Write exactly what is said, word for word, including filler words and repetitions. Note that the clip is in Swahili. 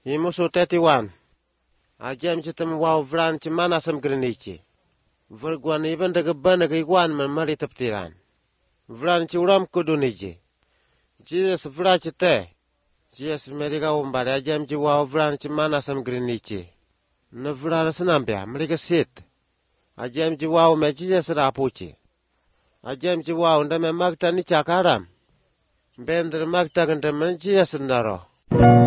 Imusu thirty-one. Ajem chitam wow vran chimana sam grinichi. Verguan iban daga banaga igwan man mari taptiran. Vran churam kuduniji. Jesus vrachite. Jesus meriga umbare ajem ji wow vran chimana sam grinichi. Na vrara sanambia meriga sit. Ajem ji wow me Jesus rapuchi. Ajem ji wow ndame magta ni chakaram. Bender magta ganda man Jesus naro.